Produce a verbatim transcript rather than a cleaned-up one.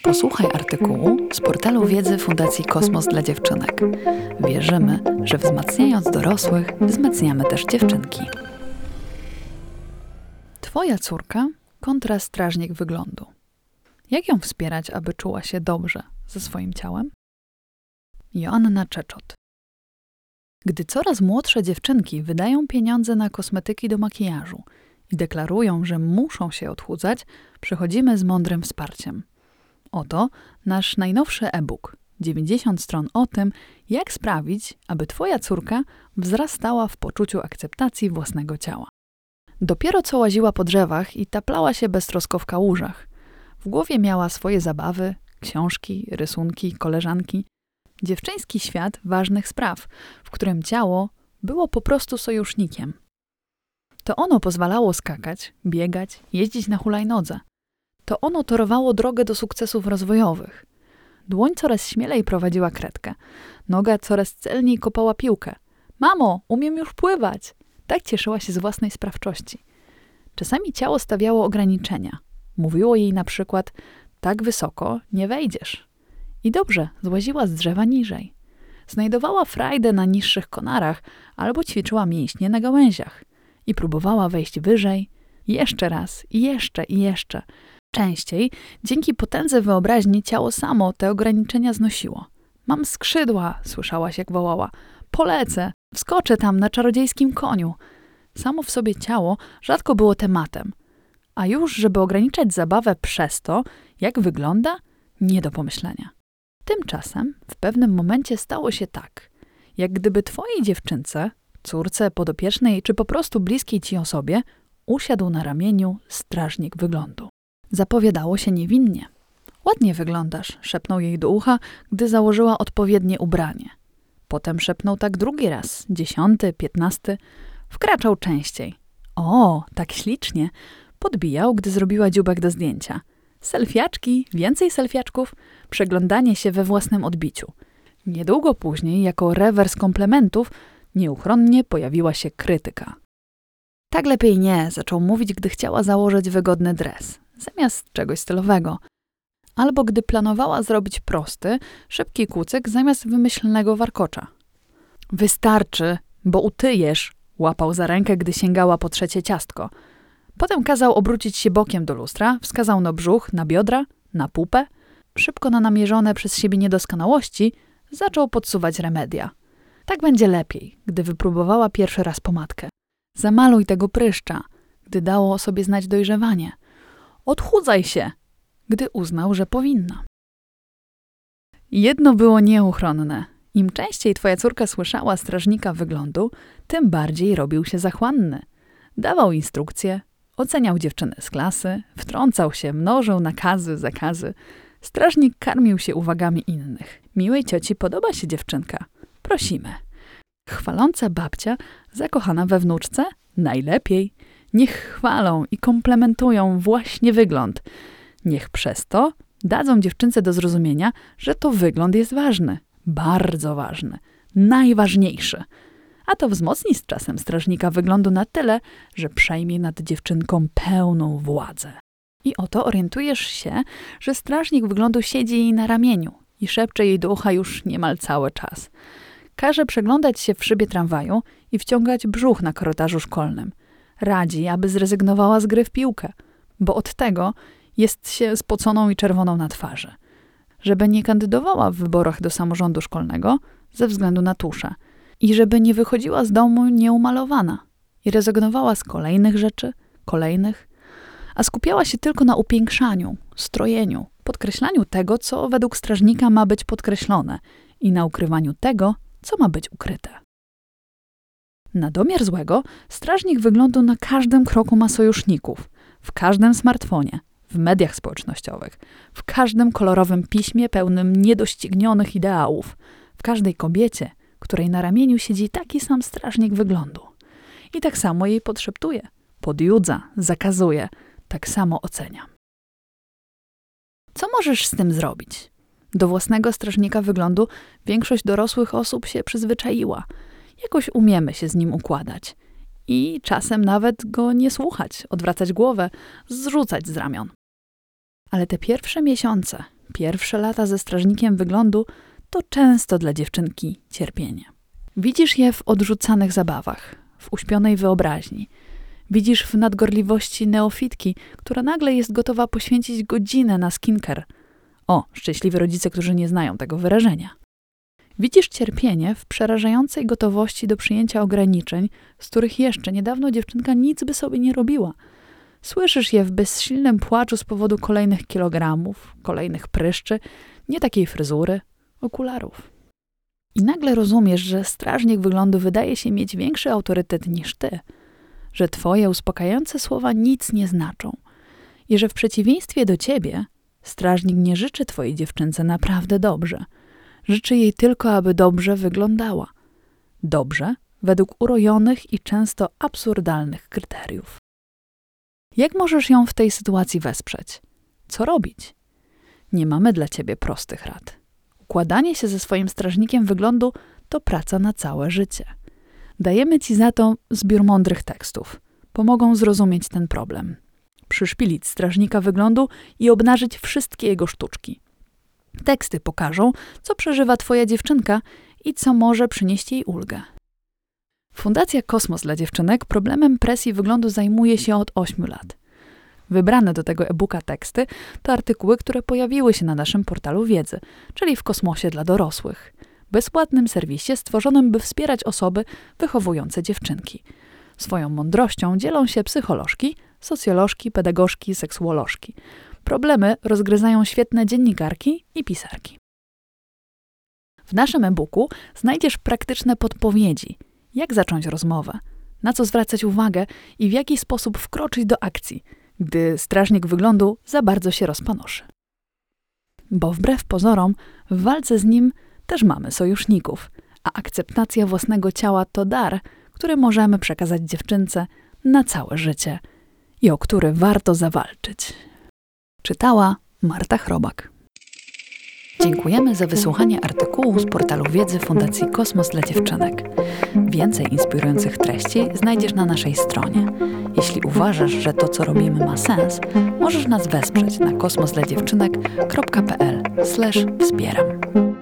Posłuchaj artykułu z portalu wiedzy Fundacji Kosmos dla Dziewczynek. Wierzymy, że wzmacniając dorosłych, wzmacniamy też dziewczynki. Twoja córka kontra strażnik wyglądu. Jak ją wspierać, aby czuła się dobrze ze swoim ciałem? Joanna Czeczot. Gdy coraz młodsze dziewczynki wydają pieniądze na kosmetyki do makijażu i deklarują, że muszą się odchudzać, przychodzimy z mądrym wsparciem. Oto nasz najnowszy e-book. dziewięćdziesiąt stron o tym, jak sprawić, aby twoja córka wzrastała w poczuciu akceptacji własnego ciała. Dopiero co łaziła po drzewach i taplała się beztrosko w kałużach. W głowie miała swoje zabawy, książki, rysunki, koleżanki. Dziewczyński świat ważnych spraw, w którym ciało było po prostu sojusznikiem. To ono pozwalało skakać, biegać, jeździć na hulajnodze. To ono torowało drogę do sukcesów rozwojowych. Dłoń coraz śmielej prowadziła kredkę. Noga coraz celniej kopała piłkę. Mamo, umiem już pływać! Tak cieszyła się z własnej sprawczości. Czasami ciało stawiało ograniczenia. Mówiło jej na przykład, tak wysoko nie wejdziesz. I dobrze, złaziła z drzewa niżej. Znajdowała frajdę na niższych konarach albo ćwiczyła mięśnie na gałęziach. I próbowała wejść wyżej, jeszcze raz, i jeszcze, i jeszcze. Częściej, dzięki potędze wyobraźni, ciało samo te ograniczenia znosiło. Mam skrzydła, słyszałaś jak wołała. Polecę, wskoczę tam na czarodziejskim koniu. Samo w sobie ciało rzadko było tematem. A już, żeby ograniczać zabawę przez to, jak wygląda, nie do pomyślenia. Tymczasem w pewnym momencie stało się tak, jak gdyby twojej dziewczynce, córce, podopiecznej czy po prostu bliskiej ci osobie usiadł na ramieniu strażnik wyglądu. Zapowiadało się niewinnie. Ładnie wyglądasz, szepnął jej do ucha, gdy założyła odpowiednie ubranie. Potem szepnął tak drugi raz, dziesiąty, piętnasty. Wkraczał częściej. O, tak ślicznie. Podbijał, gdy zrobiła dziubek do zdjęcia. Selfiaczki, więcej selfiaczków, przeglądanie się we własnym odbiciu. Niedługo później, jako rewers komplementów, nieuchronnie pojawiła się krytyka. Tak lepiej nie, zaczął mówić, gdy chciała założyć wygodny dres, zamiast czegoś stylowego. Albo gdy planowała zrobić prosty, szybki kucyk zamiast wymyślnego warkocza. Wystarczy, bo utyjesz, łapał za rękę, gdy sięgała po trzecie ciastko. Potem kazał obrócić się bokiem do lustra, wskazał na brzuch, na biodra, na pupę. Szybko na namierzone przez siebie niedoskonałości zaczął podsuwać remedia. Tak będzie lepiej, gdy wypróbowała pierwszy raz pomadkę. Zamaluj tego pryszcza, gdy dało o sobie znać dojrzewanie. Odchudzaj się, gdy uznał, że powinna. Jedno było nieuchronne. Im częściej twoja córka słyszała strażnika wyglądu, tym bardziej robił się zachłanny. Dawał instrukcje, oceniał dziewczyny z klasy, wtrącał się, mnożył nakazy, zakazy. Strażnik karmił się uwagami innych. Miłej cioci podoba się dziewczynka. Prosimy. Chwaląca babcia, zakochana we wnuczce? Najlepiej. Niech chwalą i komplementują właśnie wygląd. Niech przez to dadzą dziewczynce do zrozumienia, że to wygląd jest ważny. Bardzo ważny. Najważniejszy. A to wzmocni z czasem strażnika wyglądu na tyle, że przejmie nad dziewczynką pełną władzę. I oto orientujesz się, że strażnik wyglądu siedzi jej na ramieniu i szepcze jej do ucha już niemal cały czas. Każe przeglądać się w szybie tramwaju i wciągać brzuch na korytarzu szkolnym. Radzi, aby zrezygnowała z gry w piłkę, bo od tego jest się spoconą i czerwoną na twarzy. Żeby nie kandydowała w wyborach do samorządu szkolnego ze względu na tuszę i żeby nie wychodziła z domu nieumalowana i rezygnowała z kolejnych rzeczy, kolejnych, a skupiała się tylko na upiększaniu, strojeniu, podkreślaniu tego, co według strażnika ma być podkreślone i na ukrywaniu tego, co ma być ukryte. Na domiar złego strażnik wyglądu na każdym kroku ma sojuszników, w każdym smartfonie, w mediach społecznościowych, w każdym kolorowym piśmie pełnym niedoścignionych ideałów, w każdej kobiecie, której na ramieniu siedzi taki sam strażnik wyglądu. I tak samo jej podszeptuje, podjudza, zakazuje, tak samo ocenia. Co możesz z tym zrobić? Do własnego strażnika wyglądu większość dorosłych osób się przyzwyczaiła. Jakoś umiemy się z nim układać. I czasem nawet go nie słuchać, odwracać głowę, zrzucać z ramion. Ale te pierwsze miesiące, Pierwsze lata ze strażnikiem wyglądu to często dla dziewczynki cierpienie. Widzisz je w odrzucanych zabawach, w uśpionej wyobraźni. Widzisz w nadgorliwości neofitki, która nagle jest gotowa poświęcić godzinę na skincare. O, szczęśliwi rodzice, którzy nie znają tego wyrażenia. Widzisz cierpienie w przerażającej gotowości do przyjęcia ograniczeń, z których jeszcze niedawno dziewczynka nic by sobie nie robiła. Słyszysz je w bezsilnym płaczu z powodu kolejnych kilogramów, kolejnych pryszczy, nie takiej fryzury, okularów. I nagle rozumiesz, że strażnik wyglądu wydaje się mieć większy autorytet niż ty, że twoje uspokajające słowa nic nie znaczą i że w przeciwieństwie do ciebie strażnik nie życzy twojej dziewczynce naprawdę dobrze. Życzy jej tylko, aby dobrze wyglądała. Dobrze według urojonych i często absurdalnych kryteriów. Jak możesz ją w tej sytuacji wesprzeć? Co robić? Nie mamy dla ciebie prostych rad. Układanie się ze swoim strażnikiem wyglądu to praca na całe życie. Dajemy ci za to zbiór mądrych tekstów. Pomogą zrozumieć ten problem. Przyszpilić strażnika wyglądu i obnażyć wszystkie jego sztuczki. Teksty pokażą, co przeżywa twoja dziewczynka i co może przynieść jej ulgę. Fundacja Kosmos dla Dziewczynek problemem presji wyglądu zajmuje się od ośmiu lat. Wybrane do tego e-booka teksty to artykuły, które pojawiły się na naszym portalu wiedzy, czyli w Kosmosie dla dorosłych. Bezpłatnym serwisie stworzonym, by wspierać osoby wychowujące dziewczynki. Swoją mądrością dzielą się psycholożki, socjolożki, pedagogzki, seksuolożki. Problemy rozgryzają świetne dziennikarki i pisarki. W naszym e-booku znajdziesz praktyczne podpowiedzi, jak zacząć rozmowę, na co zwracać uwagę i w jaki sposób wkroczyć do akcji, gdy strażnik wyglądu za bardzo się rozpanoszy. Bo wbrew pozorom, w walce z nim też mamy sojuszników, a akceptacja własnego ciała to dar, który możemy przekazać dziewczynce na całe życie i o który warto zawalczyć. Czytała Marta Chrobak. Dziękujemy za wysłuchanie artykułu z portalu wiedzy Fundacji Kosmos dla Dziewczynek. Więcej inspirujących treści znajdziesz na naszej stronie. Jeśli uważasz, że to, co robimy, ma sens, możesz nas wesprzeć na kosmos dla dziewczynek kropka p l slash wspieram.